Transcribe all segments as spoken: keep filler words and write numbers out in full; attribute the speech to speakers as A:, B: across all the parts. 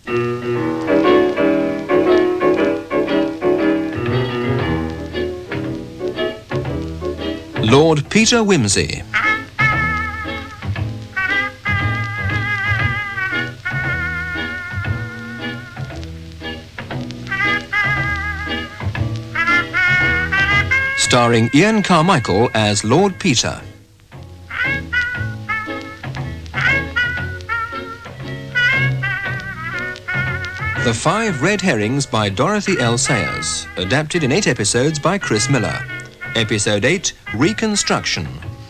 A: Lord Peter Wimsey. Starring Ian Carmichael as Lord Peter. The Five Red Herrings by Dorothy L. Sayers, adapted in eight episodes by Chris Miller. Episode eight, Reconstruction.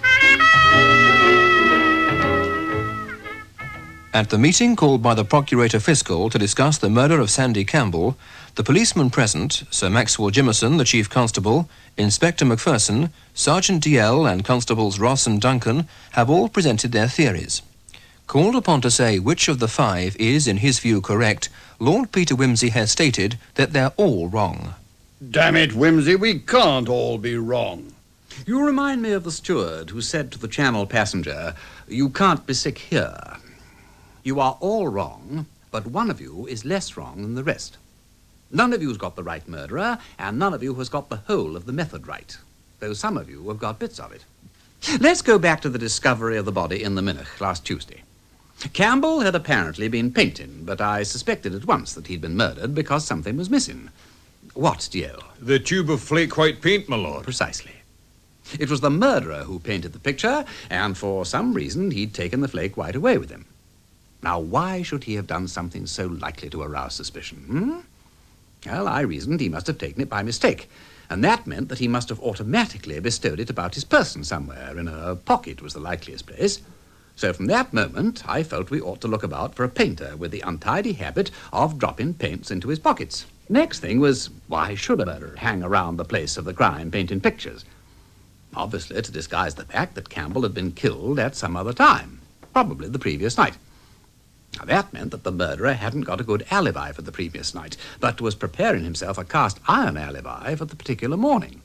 A: At the meeting called by the Procurator Fiscal to discuss the murder of Sandy Campbell, the policemen present, Sir Maxwell Jimmerson, the Chief Constable, Inspector Macpherson, Sergeant D L and Constables Ross and Duncan have all presented their theories. Called upon to say which of the five is, in his view, correct, Lord Peter Wimsey has stated that they're all wrong.
B: Damn it, Wimsey, we can't all be wrong.
C: You remind me of the steward who said to the Channel passenger, "You can't be sick here." You are all wrong, but one of you is less wrong than the rest. None of you's got the right murderer, and none of you has got the whole of the method right, though some of you have got bits of it. Let's go back to the discovery of the body in the Minnoch last Tuesday. Campbell had apparently been painting, but I suspected at once that he'd been murdered because something was missing. What, D L?
D: The tube of flake white paint, my lord.
C: Precisely. It was the murderer who painted the picture, and for some reason he'd taken the flake white away with him. Now, why should he have done something so likely to arouse suspicion, hmm? Well, I reasoned he must have taken it by mistake, and that meant that he must have automatically bestowed it about his person somewhere. In a pocket was the likeliest place. So from that moment, I felt we ought to look about for a painter with the untidy habit of dropping paints into his pockets. Next thing was, why should a murderer hang around the place of the crime painting pictures? Obviously to disguise the fact that Campbell had been killed at some other time, probably the previous night. Now that meant that the murderer hadn't got a good alibi for the previous night, but was preparing himself a cast iron alibi for the particular morning.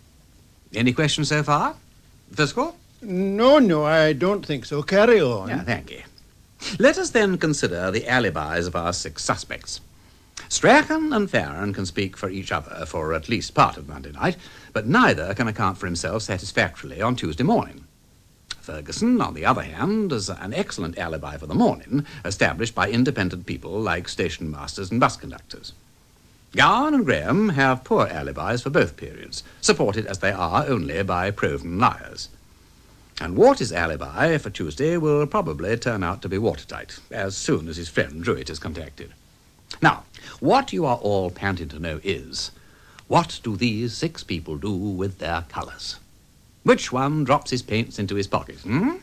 C: Any questions so far? Fiscal?
B: No, no, I don't think so. Carry on.
C: Yeah, thank you. Let us then consider the alibis of our six suspects. Strachan and Farron can speak for each other for at least part of Monday night, but neither can account for himself satisfactorily on Tuesday morning. Ferguson, on the other hand, is an excellent alibi for the morning, established by independent people like station masters and bus conductors. Gowan and Graham have poor alibis for both periods, supported as they are only by proven liars. And Warty's alibi for Tuesday will probably turn out to be watertight, as soon as his friend Druitt is contacted. Now, what you are all panting to know is, what do these six people do with their colours? Which one drops his paints into his pocket, hmm?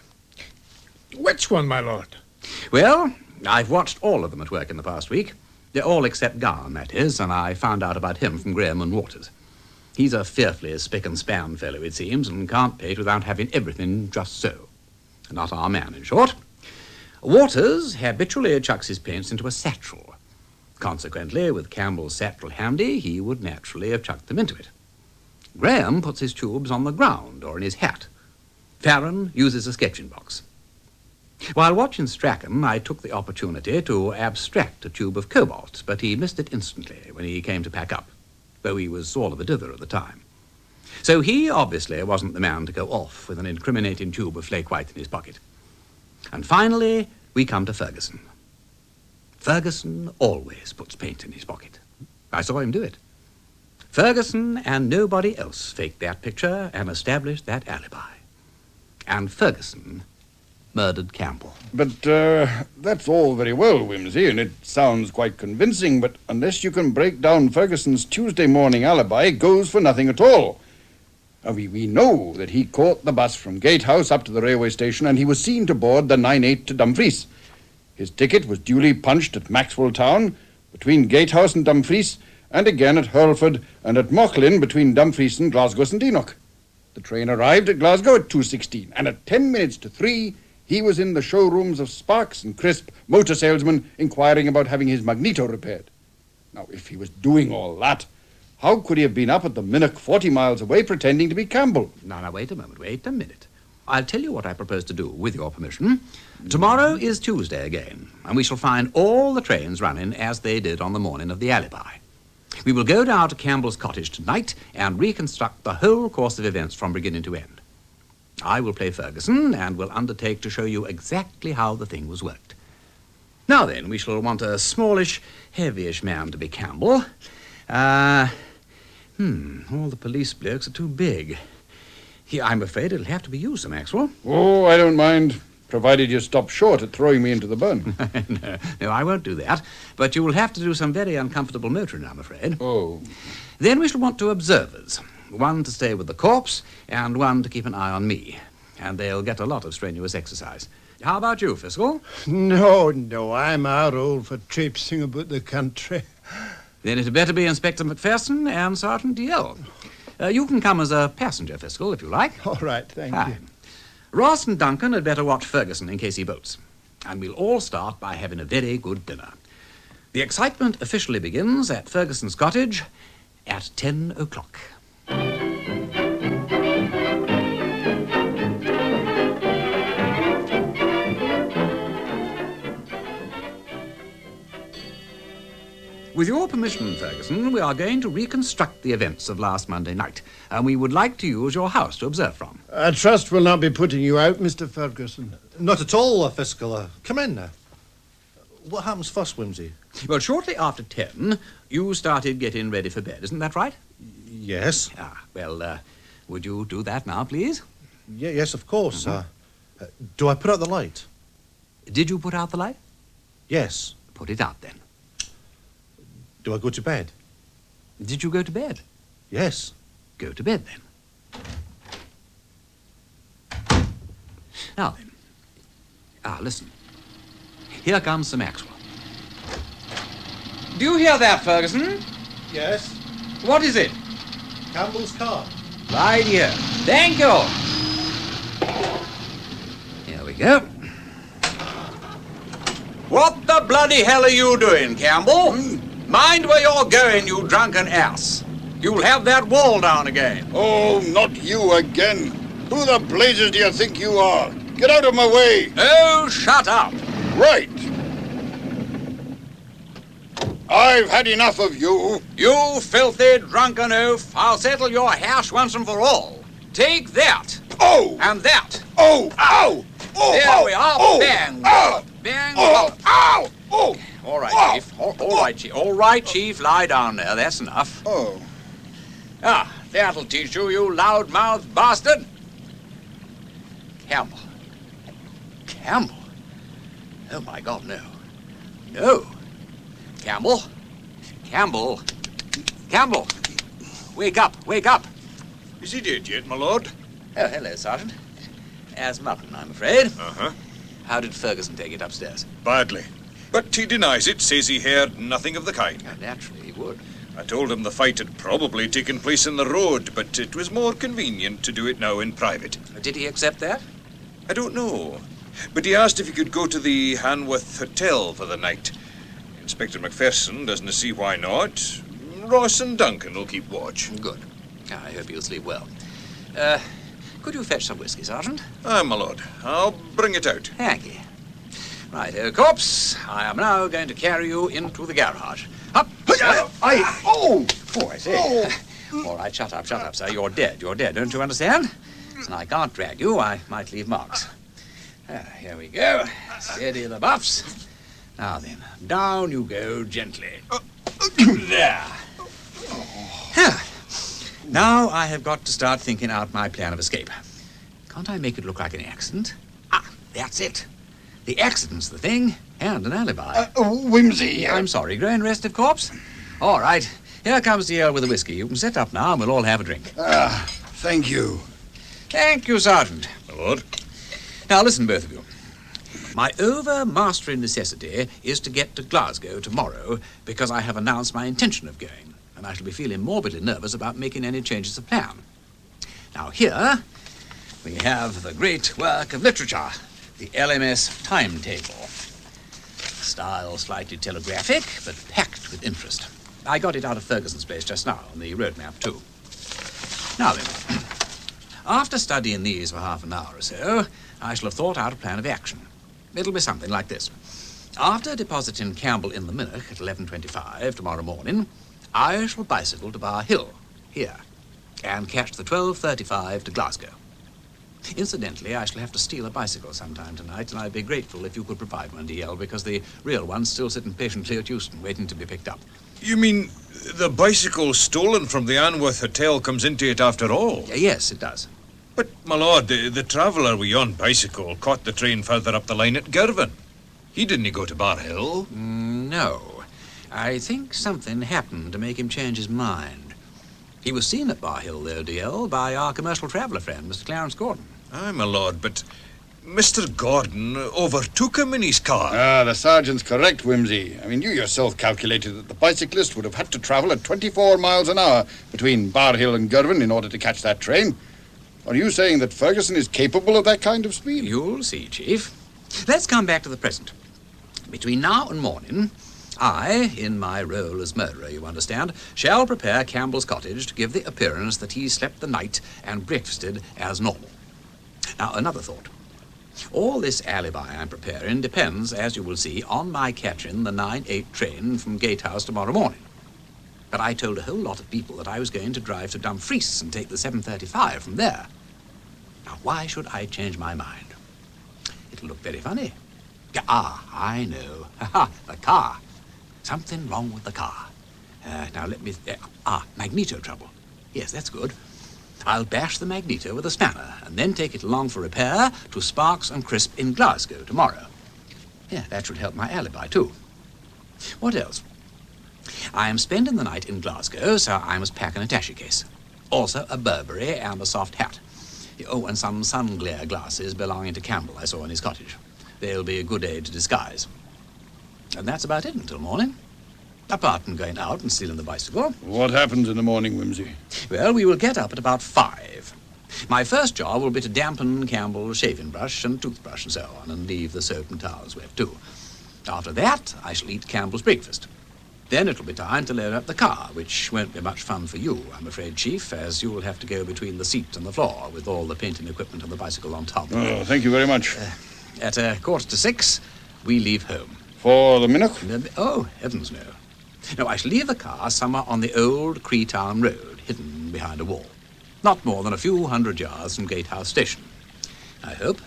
D: Which one, my lord?
C: Well, I've watched all of them at work in the past week. They're all except Gowan, that is, and I found out about him from Graham and Waters. He's a fearfully spick-and-span fellow, it seems, and can't paint without having everything just so. Not our man, in short. Waters habitually chucks his paints into a satchel. Consequently, with Campbell's satchel handy, he would naturally have chucked them into it. Graham puts his tubes on the ground or in his hat. Farron uses a sketching box. While watching Strachan, I took the opportunity to abstract a tube of cobalt, but he missed it instantly when he came to pack up, though he was all of a dither at the time. So he obviously wasn't the man to go off with an incriminating tube of flake white in his pocket. And finally, we come to Ferguson. Ferguson always puts paint in his pocket. I saw him do it. Ferguson and nobody else faked that picture and established that alibi. And Ferguson murdered Campbell.
B: But uh, that's all very well, Wimsey, and it sounds quite convincing, but unless you can break down Ferguson's Tuesday morning alibi, it goes for nothing at all. Uh, we, we know that he caught the bus from Gatehouse up to the railway station, and he was seen to board the nine eight to Dumfries. His ticket was duly punched at Maxwell Town, between Gatehouse and Dumfries, and again at Hurlford and at Mauchline between Dumfries and Glasgow Saint Enoch. The train arrived at Glasgow at two sixteen, and at ten minutes to three, he was in the showrooms of Sparks and Crisp, motor salesman, inquiring about having his magneto repaired. Now, if he was doing all that, how could he have been up at the Minnoch forty miles away pretending to be Campbell?
C: Now, now, wait a moment, wait a minute. I'll tell you what I propose to do, with your permission. Tomorrow is Tuesday again, and we shall find all the trains running as they did on the morning of the alibi. We will go down to Campbell's cottage tonight and reconstruct the whole course of events from beginning to end. I will play Ferguson and will undertake to show you exactly how the thing was worked. Now then, we shall want a smallish, heavyish man to be Campbell. Uh, hmm, all the police blokes are too big. Yeah, I'm afraid it'll have to be you, Sir Maxwell.
B: Oh, I don't mind, provided you stop short at throwing me into the burn.
C: no, no, I won't do that. But you will have to do some very uncomfortable motoring, I'm afraid.
B: Oh.
C: Then we shall want two observers. One to stay with the corpse, and one to keep an eye on me. And they'll get a lot of strenuous exercise. How about you, Fiscal?
E: No, no, I'm out old for traipsing about the country.
C: Then it had better be Inspector McPherson and Sergeant D L. Uh, you can come as a passenger, Fiscal, if you like.
E: All right, thank
C: Fine.
E: you.
C: Ross and Duncan had better watch Ferguson in case he bolts. And we'll all start by having a very good dinner. The excitement officially begins at Ferguson's cottage at ten o'clock. With your permission, Ferguson, we are going to reconstruct the events of last Monday night, and we would like to use your house to observe from.
E: I trust we'll not be putting you out, Mister Ferguson.
F: Not at all, uh, Fiscal. Uh, come in now. What happens first, Whimsy?
C: Well, shortly after ten, you started getting ready for bed, isn't that right?
F: Yes.
C: Ah, well, uh, would you do that now, please?
F: Y- yes, of course. Mm-hmm. uh, uh, do I put out the light?
C: Did you put out the light?
F: Yes.
C: Put it out, then.
F: Do I go to bed?
C: Did you go to bed?
F: Yes.
C: Go to bed, then. Now, then. Ah, listen. Here comes Sir Maxwell. Do you hear that, Ferguson?
F: Yes.
C: What is it?
F: Campbell's car.
C: Right here. Thank you. Here we go. What the bloody hell are you doing, Campbell? Mm. Mind where you're going, you drunken ass. You'll have that wall down again.
B: Oh, not you again. Who the blazes do you think you are? Get out of my way.
C: Oh, shut up.
B: Right. I've had enough of you.
C: You filthy drunken oaf. I'll settle your hash once and for all. Take that.
B: Oh.
C: And that.
B: Oh. Ow. Oh.
C: There
B: ow,
C: we are.
B: Oh,
C: Bang.
B: ow,
C: Bang.
B: Oh. Ow. Oh.
C: All right,
B: Ow.
C: Chief. All, all right, Chief. All right, Chief. Lie down there. That's enough.
B: Oh.
C: Ah, that'll teach you, you loud-mouthed bastard. Campbell. Campbell? Oh, my God, no. No. Campbell. Campbell. Campbell. Wake up. Wake up.
D: Is he dead yet, my lord?
C: Oh, hello, Sergeant. As mutton, I'm afraid.
D: Uh-huh.
C: How did Ferguson take it upstairs?
D: Badly. But he denies it, says he heard nothing of the kind.
C: Oh, naturally, he would.
D: I told him the fight had probably taken place in the road, but it was more convenient to do it now in private.
C: Did he accept that?
D: I don't know. But he asked if he could go to the Hanworth Hotel for the night. Inspector McPherson doesn't see why not. Ross and Duncan will keep watch.
C: Good. I hope you'll sleep well. Uh, could you fetch some whiskey, Sergeant?
D: Aye, my lord. I'll bring it out.
C: Thank you. Right-o, corpse. I am now going to carry you into the garage. Up!
B: I... Oh!
C: Oh, I say. Oh. All right, shut up, shut up, sir. You're dead. You're dead, don't you understand? And I can't drag you. I might leave marks. Ah, here we go. Steady the buffs. Now then, down you go gently. There. Ah. Now I have got to start thinking out my plan of escape. Can't I make it look like an accident? Ah, that's it. The accident's the thing, and an alibi.
B: Uh, whimsy.
C: I'm sorry, growing restive, corpse? All right, here comes the ale with the whiskey. You can sit up now and we'll all have a drink.
B: Ah, thank you.
C: Thank you, Sergeant.
D: My lord.
C: Now listen, both of you. My overmastering necessity is to get to Glasgow tomorrow because I have announced my intention of going, and I shall be feeling morbidly nervous about making any changes of plan. Now here we have the great work of literature, the L M S timetable. Style slightly telegraphic, but packed with interest. I got it out of Ferguson's place just now, on the road map, too. Now then, After studying these for half an hour or so, I shall have thought out a plan of action. It'll be something like this. After depositing Campbell in the Minnoch at eleven twenty-five tomorrow morning, I shall bicycle to Bar Hill, here, and catch the twelve thirty-five to Glasgow. Incidentally, I shall have to steal a bicycle sometime tonight, and I'd be grateful if you could provide one, D L, because the real one's still sitting patiently at Euston, waiting to be picked up.
D: You mean the bicycle stolen from the Anworth Hotel comes into it after all?
C: Uh, yes, it does.
D: But, my lord, the, the traveller we on bicycle caught the train further up the line at Girvan. He didn't go to Bar Hill.
C: Mm, no. I think something happened to make him change his mind. He was seen at Bar Hill, though, D L, by our commercial traveller friend, Mister Clarence Gordon.
D: Aye, my lord, but Mister Gordon overtook him in his car.
B: Ah, the sergeant's correct, Whimsy. I mean, you yourself calculated that the bicyclist would have had to travel at twenty-four miles an hour between Bar Hill and Girvan in order to catch that train. Are you saying that Ferguson is capable of that kind of speed?
C: You'll see, Chief. Let's come back to the present. Between now and morning, I, in my role as murderer, you understand, shall prepare Campbell's cottage to give the appearance that he slept the night and breakfasted as normal. Now, another thought. All this alibi I'm preparing depends, as you will see, on my catching the nine eight train from Gatehouse tomorrow morning. But I told a whole lot of people that I was going to drive to Dumfries and take the seven thirty-five from there. Now, why should I change my mind? It'll look very funny. Ah, I know. Ha, the car. Something wrong with the car. Uh, now, let me... Uh, ah, magneto trouble. Yes, that's good. I'll bash the magneto with a spanner and then take it along for repair to Sparks and Crisp in Glasgow tomorrow. Yeah, that should help my alibi, too. What else? I am spending the night in Glasgow, so I must pack an attaché case. Also a Burberry and a soft hat. Oh, and some sun glare glasses belonging to Campbell I saw in his cottage. They'll be a good aid to disguise. And that's about it until morning. Apart from going out and stealing the bicycle.
B: What happens in the morning, Whimsy?
C: Well, we will get up at about five. My first job will be to dampen Campbell's shaving brush and toothbrush and so on, and leave the soap and towels wet too. After that, I shall eat Campbell's breakfast. Then it'll be time to load up the car, which won't be much fun for you, I'm afraid, Chief, as you'll have to go between the seat and the floor with all the painting equipment on the bicycle on top.
B: Oh, thank you very much.
C: Uh, at a quarter to six, we leave home.
B: For the Minnoch?
C: Oh, heavens no. No, I shall leave the car somewhere on the old Creetown Road, hidden behind a wall. Not more than a few hundred yards from Gatehouse Station, I hope.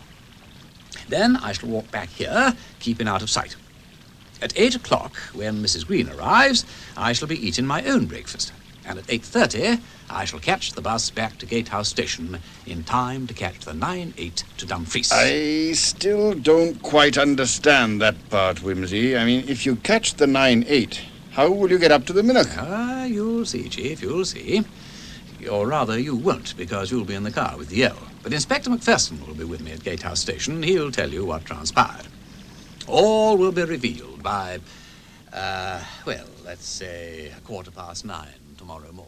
C: Then I shall walk back here, keeping out of sight. At eight o'clock, when Missus Green arrives, I shall be eating my own breakfast. And at eight thirty, I shall catch the bus back to Gatehouse Station in time to catch the nine eight to Dumfries.
B: I still don't quite understand that part, Whimsy. I mean, if you catch the nine eight, how will you get up to the Minnoch?
C: Ah, you'll see, Chief, you'll see. Or rather, you won't, because you'll be in the car with the L. But Inspector Macpherson will be with me at Gatehouse Station. He'll tell you what transpired. All will be revealed by, uh, well, let's say a quarter past nine tomorrow morning.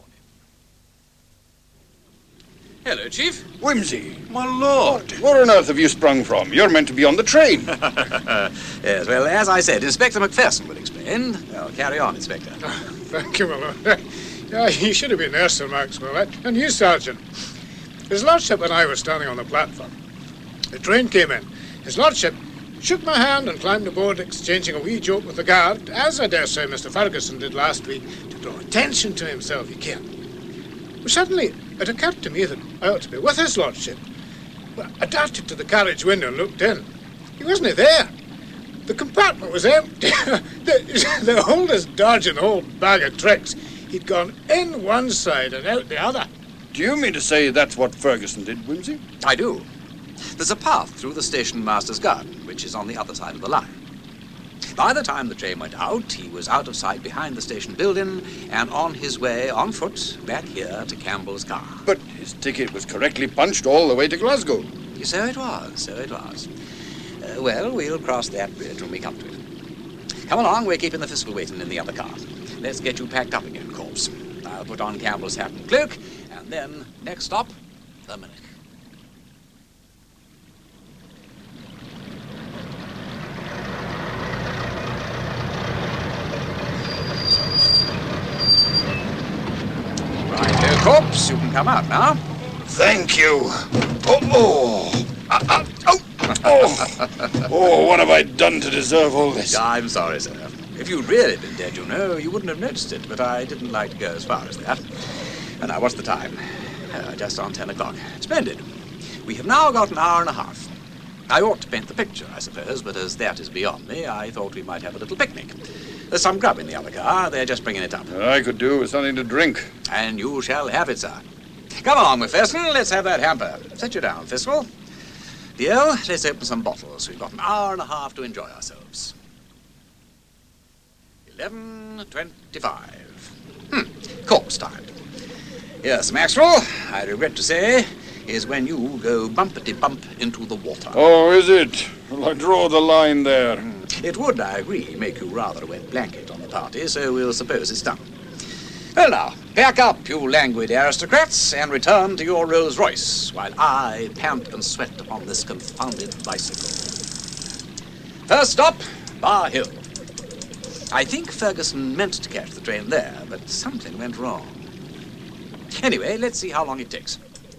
C: Hello, Chief.
B: Whimsy.
D: My lord.
B: Where on earth have you sprung from? You're meant to be on the train.
C: Yes, well, as I said, Inspector Macpherson will explain. Well, carry on, Inspector.
E: Thank you, my lord. Yeah, you should have been there, Sir Maxwell, eh? And you, Sergeant. His Lordship and I were standing on the platform. The train came in. His Lordship shook my hand and climbed aboard, exchanging a wee joke with the guard, as I dare say Mister Ferguson did last week, to draw attention to himself, you can. But suddenly, it occurred to me that I ought to be with his Lordship. Well, I darted to the carriage window and looked in. He wasn't there. The compartment was empty. the, the oldest dodge in the whole bag of tricks. He'd gone in one side and out the other.
B: Do you mean to say that's what Ferguson did, Whimsy?
C: I do. There's a path through the station master's garden, which is on the other side of the line. By the time the train went out, he was out of sight behind the station building and on his way on foot back here to Campbell's car.
B: But his ticket was correctly punched all the way to Glasgow.
C: So it was, so it was. Uh, well, we'll cross that bridge when we come to it. Come along, we're keeping the fiscal waiting in the other car. Let's get you packed up again, Corpse. I'll put on Campbell's hat and cloak, and then, next stop, the Minnoch. Right, Corpse, you can come out now.
B: Thank you. Oh, oh. Uh, uh, oh. Oh. Oh, what have I done to deserve all this?
C: I'm sorry, sir. If you'd really been dead, you know, you wouldn't have noticed it, but I didn't like to go as far as that. And now, what's the time? Uh, just on ten o'clock. Splendid. We have now got an hour and a half. I ought to paint the picture, I suppose, but as that is beyond me, I thought we might have a little picnic. There's some grub in the other car. They're just bringing it up.
B: I could do with something to drink.
C: And you shall have it, sir. Come along, McPherson. Let's have that hamper. Sit you down, Fiscal. Deal, let's open some bottles. We've got an hour and a half to enjoy ourselves. eleven twenty-five. Hmm, corpse time. Yes, Maxwell, I regret to say, is when you go bumpety-bump into the water.
B: Oh, is it? Well, I draw the line there.
C: It would, I agree, make you rather a wet blanket on the party, so we'll suppose it's done. Well now, pack up, you languid aristocrats, and return to your Rolls Royce, while I pant and sweat upon this confounded bicycle. First stop, Bar Hill. I think Ferguson meant to catch the train there, but something went wrong. Anyway, let's see how long it takes.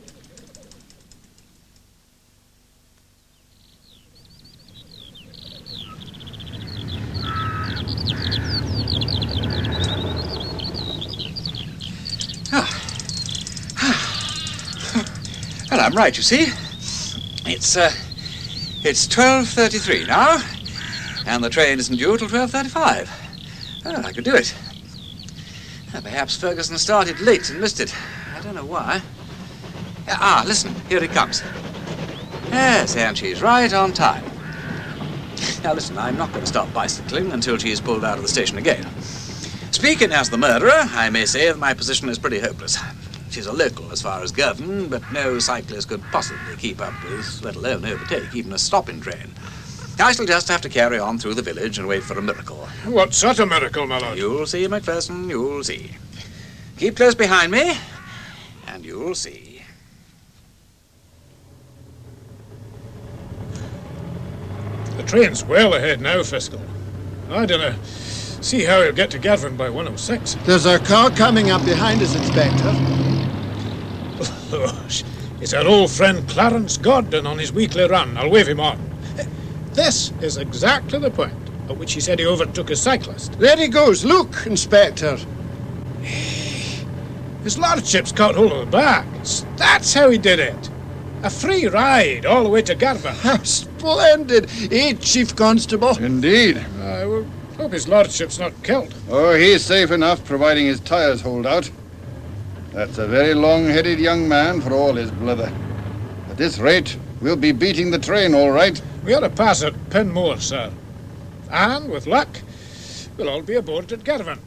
C: Well, I'm right, you see. It's, uh, it's twelve thirty-three now, and the train isn't due till twelve thirty-five. Oh, I could do it. Uh, perhaps Ferguson started late and missed it. I don't know why. Ah, listen, here it comes. Yes, and she's right on time. Now, listen, I'm not going to stop bicycling until she's pulled out of the station again. Speaking as the murderer, I may say that my position is pretty hopeless. She's a local as far as Girvan, but no cyclist could possibly keep up with, let alone overtake, even a stopping train. I shall just have to carry on through the village and wait for a miracle.
E: What sort of miracle, my lord?
C: You'll see, Macpherson, you'll see. Keep close behind me, and you'll see.
E: The train's well ahead now, Fiscal. I dunno. See how he'll get to Girvan by one oh six.
G: There's a car coming up behind us, Inspector.
E: It's our old friend Clarence Gordon on his weekly run. I'll wave him on. This is exactly the point at which he said he overtook a cyclist.
G: There he goes. Look, Inspector.
E: His lordship's caught hold of the bag. That's how he did it. A free ride all the way to Girvan.
G: Splendid. Eh, Chief Constable?
B: Indeed.
E: I will hope his lordship's not killed.
B: Oh, he's safe enough, providing his tires hold out. That's a very long-headed young man for all his blether. At this rate, we'll be beating the train, all right.
E: We ought to pass at Penmore, sir. And, with luck, we'll all be aboard at Girvan.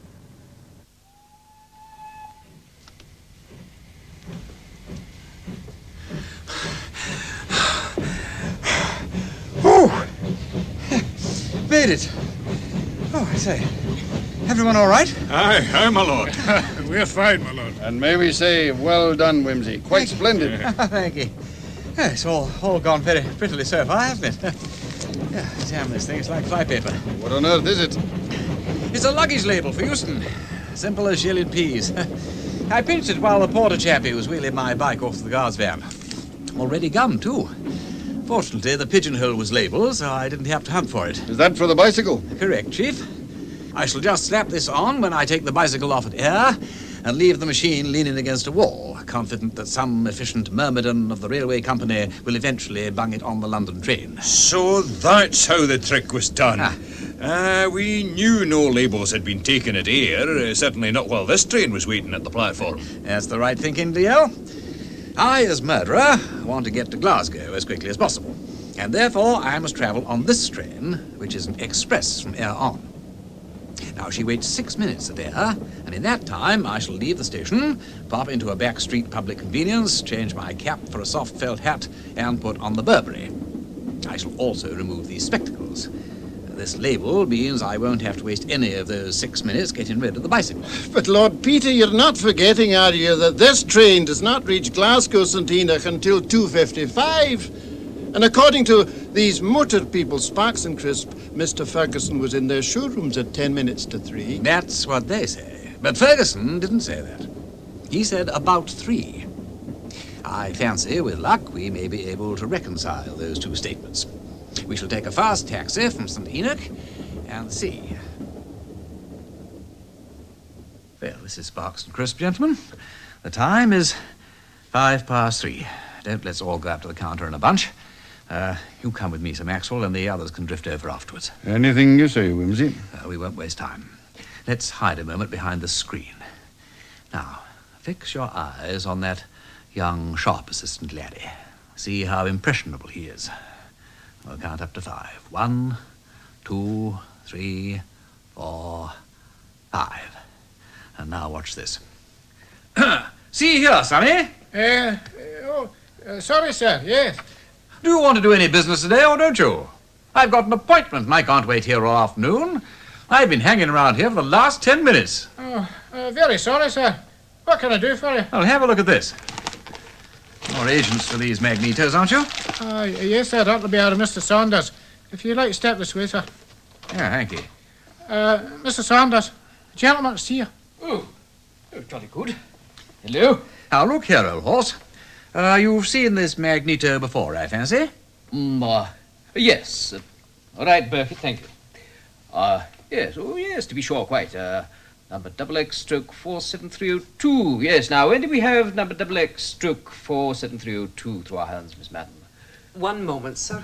H: Oh! Made it. Oh, I say. Everyone all right?
E: Aye, aye, my lord. We're fine, my lord.
B: And may we say, well done, Whimsy. Quite splendid.
H: Thank you. Yeah, it's all, all gone very prettily so far, hasn't it? Yeah, damn this thing, it's like flypaper.
B: What on earth is it?
H: It's a luggage label for Euston. Simple as shielded peas. I pinched it while the porter chappie was wheeling my bike off to the guard's van. Already gummed, too. Fortunately, the pigeonhole was labelled, so I didn't have to hunt for it.
B: Is that for the bicycle?
H: Correct, Chief. I shall just slap this on when I take the bicycle off at air and leave the machine leaning against a wall, confident that some efficient myrmidon of the railway company will eventually bung it on the London train.
D: So that's how the trick was done.
H: Ah.
D: Uh, we knew no labels had been taken at air, uh, certainly not while this train was waiting at the platform.
H: That's the right thinking, D L. I, as murderer, want to get to Glasgow as quickly as possible, and therefore I must travel on this train, which is an express from Ayr on. Now, she waits six minutes at Ayr, and in that time I shall leave the station, pop into a back street public convenience, change my cap for a soft felt hat, and put on the Burberry. I shall also remove these spectacles. This label means I won't have to waste any of those six minutes getting rid of the bicycle.
G: But, Lord Peter, you're not forgetting, are you, that this train does not reach Glasgow St Enoch until two fifty-five? And according to these motor people, Sparks and Crisp, Mister Ferguson was in their showrooms at ten minutes to three.
H: That's what they say. But Ferguson didn't say that. He said about three. I fancy, with luck, we may be able to reconcile those two statements. We shall take a fast taxi from Saint Enoch and see. Well, this is Sparks and Crisp, gentlemen. The time is five past three. Don't let's all go up to the counter in a bunch. Uh, you come with me, Sir Maxwell, and the others can drift over afterwards.
B: Anything you say, Whimsy.
H: Uh, we won't waste time. Let's hide a moment behind the screen. Now, fix your eyes on that young shop assistant laddie. See how impressionable he is. We'll count up to five. One, two, three, four, five. And now watch this. See here, Sonny.
E: Uh, oh, uh, sorry, sir, yes.
H: Do you want to do any business today, or don't you? I've got an appointment, and I can't wait here all afternoon. I've been hanging around here for the last ten minutes.
E: Oh, uh, very sorry, sir. What can I do for you?
H: Well, have a look at this. You're agents for these magnetos, aren't you?
E: Uh, yes, sir, that'll be out of Mister Saunders. If you'd like to step this way, sir.
H: Yeah, thank you.
E: Uh, Mister Saunders, the gentleman's here.
I: Oh, oh, jolly good. Hello.
H: Now, look here, old horse. Uh, you've seen this magneto before, I fancy?
I: Mm, uh, yes. Uh, all right, Burkett, thank you. Uh, yes, oh, yes, to be sure, quite. Uh, number double X stroke four seven three oh two. Yes, now, when did we have number double X stroke four seven three oh two through our hands, Miss Madden?
J: One moment, sir.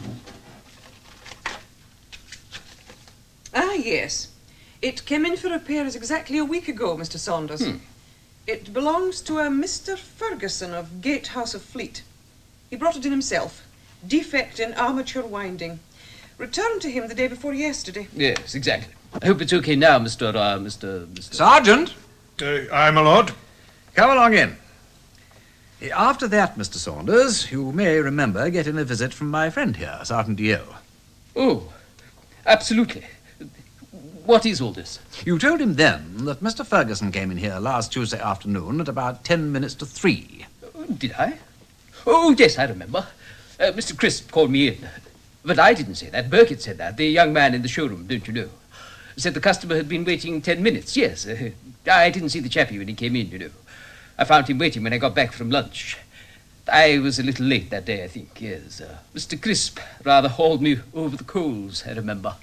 J: Ah, yes. It came in for repairs exactly a week ago, Mister Saunders.
I: Hmm.
J: It belongs to a Mister Ferguson of Gatehouse of Fleet. He brought it in himself. Defect in armature winding. Returned to him the day before yesterday.
I: Yes, exactly. I hope it's okay now, Mister Uh, Mister Mister
H: Sergeant!
E: Uh, aye, my lord.
H: Come along in. After that, Mister Saunders, you may remember getting a visit from my friend here, Sergeant D L.
I: Oh, absolutely. What is all this?
H: You told him then that Mister Ferguson came in here last Tuesday afternoon at about ten minutes to three.
I: Oh, did I? Oh, yes, I remember. Uh, Mister Crisp called me in. But I didn't say that. Burkett said that. The young man in the showroom, don't you know? Said the customer had been waiting ten minutes. Yes, uh, I didn't see the chappie when he came in, you know. I found him waiting when I got back from lunch. I was a little late that day, I think, yes. Uh, Mister Crisp rather hauled me over the coals, I remember.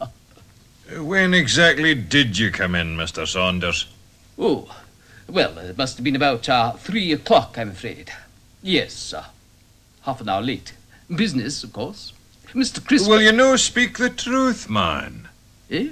D: When exactly did you come in, Mister Saunders?
I: Oh, well, it must have been about uh, three o'clock, I'm afraid. Yes, uh, half an hour late. Business, of course. Mister Crisp...
D: Will you no speak the truth, man?
I: Eh?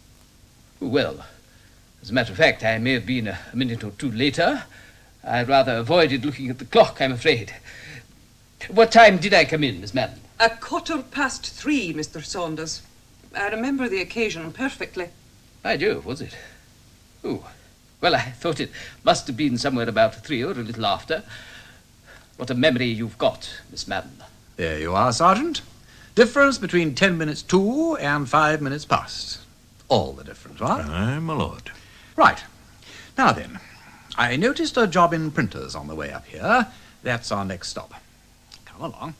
I: Well, as a matter of fact, I may have been a minute or two later. I rather avoided looking at the clock, I'm afraid. What time did I come in, Miss Madden?
J: A quarter past three, Mister Saunders. I remember the occasion perfectly.
I: By Jove, was it? Oh, well, I thought it must have been somewhere about three or a little after. What a memory you've got, Miss Madden.
H: There you are, Sergeant. Difference between ten minutes to and five minutes past. All the difference, right?
D: Aye, my lord.
H: Right. Now then, I noticed a job in printers on the way up here. That's our next stop. Come along.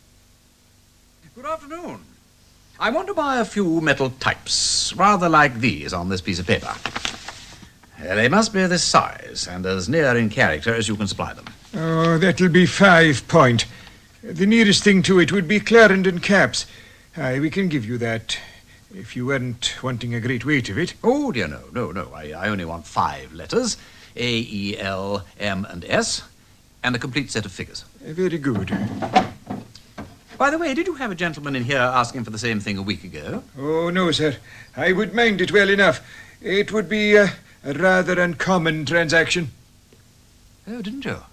H: Good afternoon. I want to buy a few metal types, rather like these on this piece of paper. Uh, they must be this size, and as near in character as you can supply them.
K: Oh, that'll be five point. The nearest thing to it would be Clarendon caps. Aye, we can give you that, if you weren't wanting a great weight of it.
H: Oh, dear, no, no, no. I, I only want five letters, A, E, L, M, and S, and a complete set of figures.
K: Uh, very good.
H: By the way, did you have a gentleman in here asking for the same thing a week ago?
K: Oh, no, sir. I would mind it well enough. It would be uh, a rather uncommon transaction.
H: Oh, didn't you?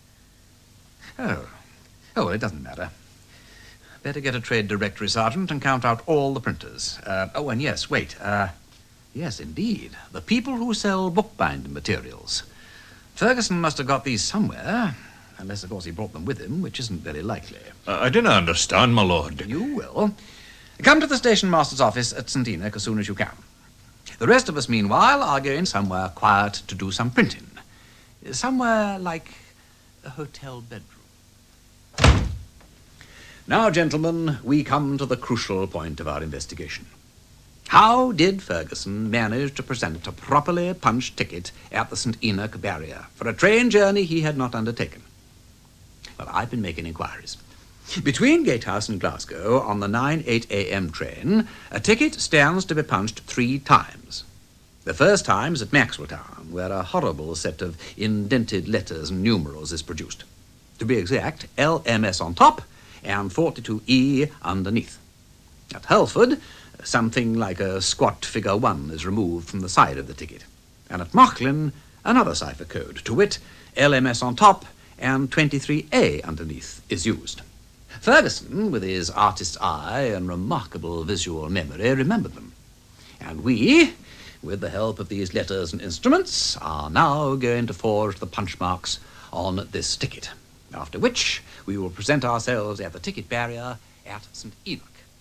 H: Oh. Oh, well, it doesn't matter. Better get a trade directory, Sergeant, and count out all the printers. Uh, oh, and yes, wait. Uh, yes, indeed. The people who sell bookbinding materials. Ferguson must have got these somewhere. Unless, of course, he brought them with him, which isn't very likely.
D: Uh, I didn't understand, my lord.
H: You will. Come to the station master's office at Saint Enoch as soon as you can. The rest of us, meanwhile, are going somewhere quiet to do some printing. Somewhere like a hotel bedroom. Now, gentlemen, we come to the crucial point of our investigation. How did Ferguson manage to present a properly punched ticket at the Saint Enoch barrier for a train journey he had not undertaken?
C: Well, I've been making inquiries. Between Gatehouse and Glasgow, on the nine eight a m train, a ticket stands to be punched three times. The first time is at Maxwelltown, where a horrible set of indented letters and numerals is produced. To be exact, L M S on top and forty-two E underneath. At Halford, something like a squat figure one is removed from the side of the ticket. And at Mauchline, another cipher code, to wit, L M S on top and twenty-three A underneath is used. Ferguson, with his artist's eye and remarkable visual memory, remembered them. And we, with the help of these letters and instruments, are now going to forge the punch marks on this ticket, after which we will present ourselves at the ticket barrier at Saint Enoch.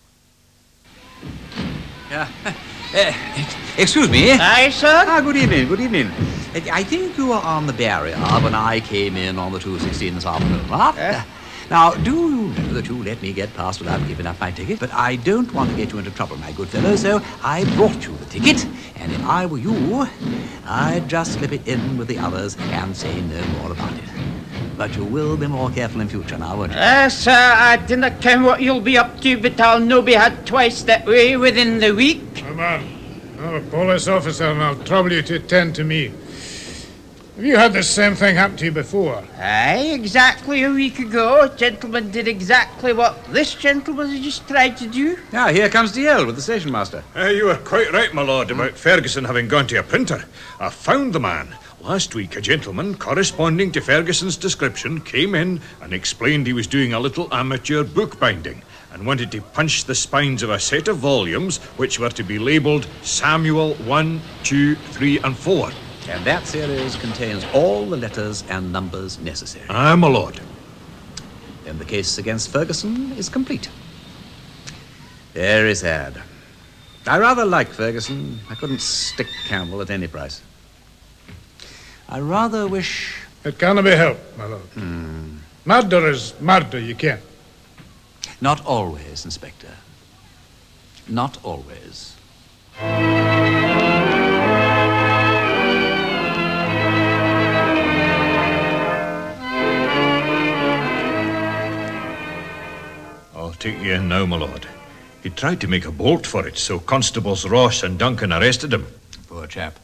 C: Uh, uh, excuse me.
L: Aye, sir?
C: Ah, good evening, good evening. I think you were on the barrier when I came in on the two sixteen this afternoon, right? Uh. Now, do you know that you let me get past without giving up my ticket? But I don't want to get you into trouble, my good fellow, so I brought you the ticket, and if I were you, I'd just slip it in with the others and say no more about it. But you will be more careful in future now, won't you?
L: Uh, sir, I dinna ken what you'll be up to, but I'll no be had twice that way within the week.
E: Come on. I'm a police officer, and I'll trouble you to attend to me. Have you had the same thing happen to you before?
L: Aye, exactly a week ago. A gentleman did exactly what this gentleman has just tried to do.
C: Ah, here comes D L with the station master.
K: Uh, you are quite right, my lord, about Ferguson having gone to a printer. I found the man. Last week, a gentleman corresponding to Ferguson's description came in and explained he was doing a little amateur bookbinding and wanted to punch the spines of a set of volumes which were to be labelled Samuel one, two, three and four.
C: And that series contains all the letters and numbers necessary.
K: Aye, my lord.
C: Then the case against Ferguson is complete. Very sad. I rather like Ferguson. I couldn't stick Campbell at any price. I rather wish...
E: It can't be helped, my lord.
C: Hmm.
E: Murder is murder, you can't.
C: Not always, Inspector. Not always.
K: I'll take you in now, my lord. He tried to make a bolt for it, so Constables Ross and Duncan arrested him.
C: Poor chap.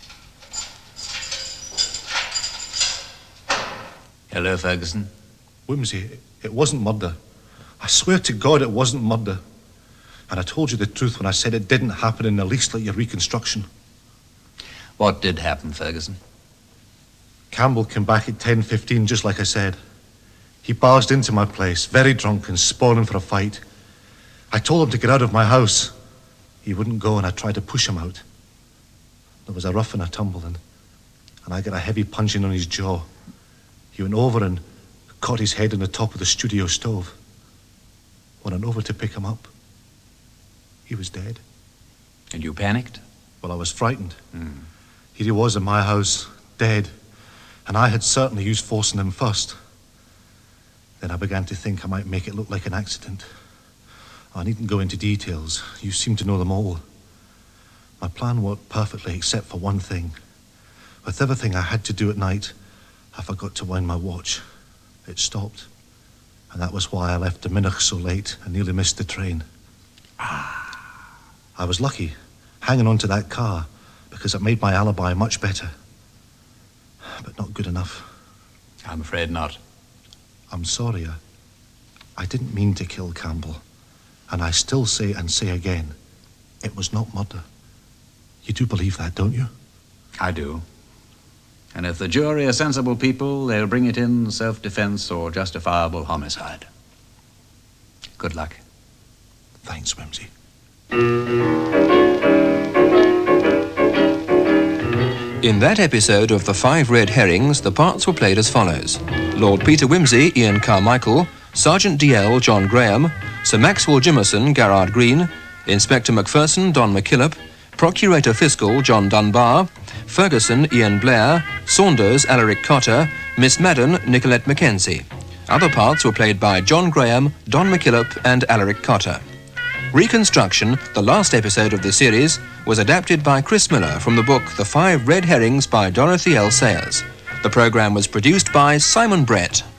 C: Hello, Ferguson.
F: Whimsy, it wasn't murder. I swear to God it wasn't murder. And I told you the truth when I said it didn't happen in the least like your reconstruction.
C: What did happen, Ferguson?
F: Campbell came back at ten fifteen, just like I said. He barged into my place, very drunk and spawning for a fight. I told him to get out of my house. He wouldn't go, and I tried to push him out. There was a rough and a tumble, and, and I got a heavy punching on his jaw. He went over and caught his head on the top of the studio stove. When I went over to pick him up, he was dead.
C: And you panicked?
F: Well, I was frightened.
C: Mm.
F: Here he was in my house, dead, and I had certainly used force on him first. Then I began to think I might make it look like an accident. I needn't go into details. You seem to know them all. My plan worked perfectly except for one thing. With everything I had to do at night, I forgot to wind my watch. It stopped. And that was why I left Diminoch so late and nearly missed the train.
C: Ah.
F: I was lucky, hanging on to that car, because it made my alibi much better. But not good enough.
C: I'm afraid not.
F: I'm sorry. I, I didn't mean to kill Campbell. And I still say and say again, it was not murder. You do believe that, don't you?
C: I do. And if the jury are sensible people, they'll bring it in self-defense or justifiable homicide. Good luck.
F: Thanks, Whimsy.
A: In that episode of The Five Red Herrings, the parts were played as follows. Lord Peter Wimsey, Ian Carmichael, Sergeant D L, John Graham, Sir Maxwell Jimmerson, Garrard Green, Inspector Macpherson, Don McKillop, Procurator Fiscal, John Dunbar, Ferguson, Ian Blair, Saunders, Alaric Cotter, Miss Madden, Nicolette Mackenzie. Other parts were played by John Graham, Don McKillop and Alaric Cotter. Reconstruction, the last episode of the series, was adapted by Chris Miller from the book The Five Red Herrings by Dorothy L. Sayers. The programme was produced by Simon Brett.